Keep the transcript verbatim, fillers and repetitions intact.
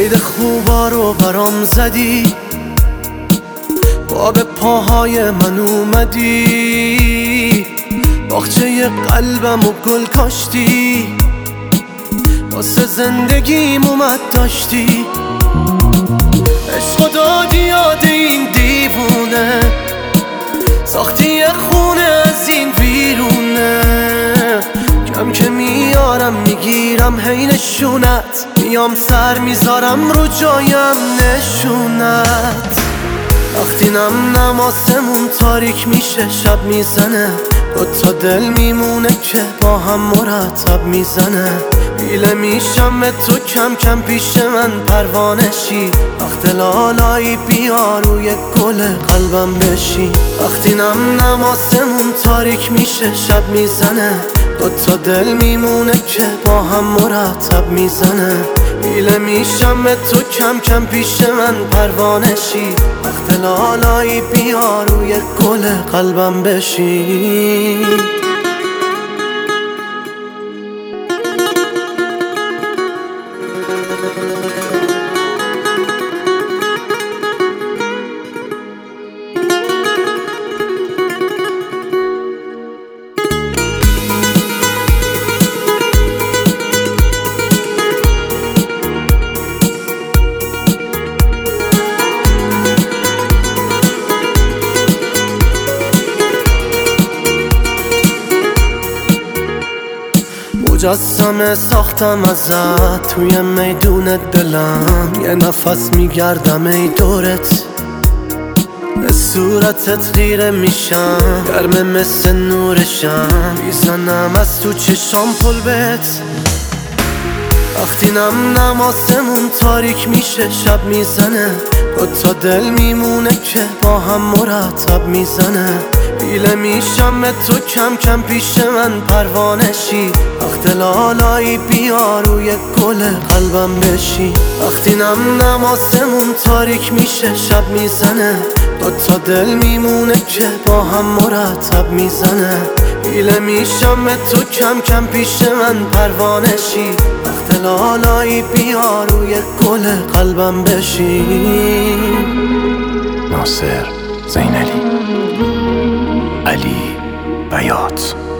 قید خوبا رو برام زدی، با به پاهای من اومدی، باغچه قلبم و گل کاشتی، واسه زندگیم اومد داشتی. عشق دادی یاد این دیوونه، ساختی خونه از این ویرونه. کم که میارم میگیرم هی نشونت، میام سر میذارم رو جایم نشونت. وقتی نم نم آسمون تاریک میشه شب میزنه، دوتا دل میمونه که با هم مرتب میزنه. بیله میشم به تو کم کم پیش من پروانه شی، وقت لالایی بیا روی گل قلبم بشی. وقتی نم نم آسمون تاریک میشه شب میزنه، دوتا دل میمونه که با هم مرتب میزنه. بیله میشم به تو کم کم پیش من پروانه شی، وقت لالایی بیا روی گل قلبم بشی. مجسمه ساختم ازت توی میدون دلم، یه نفس میگردم ای دورت، به صورتت خیره میشم، گرمه مثل نورشم، میزنم از تو چشام پل بهت. وقتی نم نم آسمون تاریک میشه شب میزنه، دوتا دل میمونه که با هم مرتب میزنه. بیله میشم به تو کم کم پیش من پروانه شی، وقت لالایی بیا روی گل قلبم بشی. وقتی نم نم آسمون تاریک میشه شب میزنه، دوتا دل میمونه که با هم مرتب میزنه. بیله میشم به تو کم کم پیش من پروانه شی، وقت لالایی بیا روی گل قلبم بشی. ناصر زینلی، علی بیات.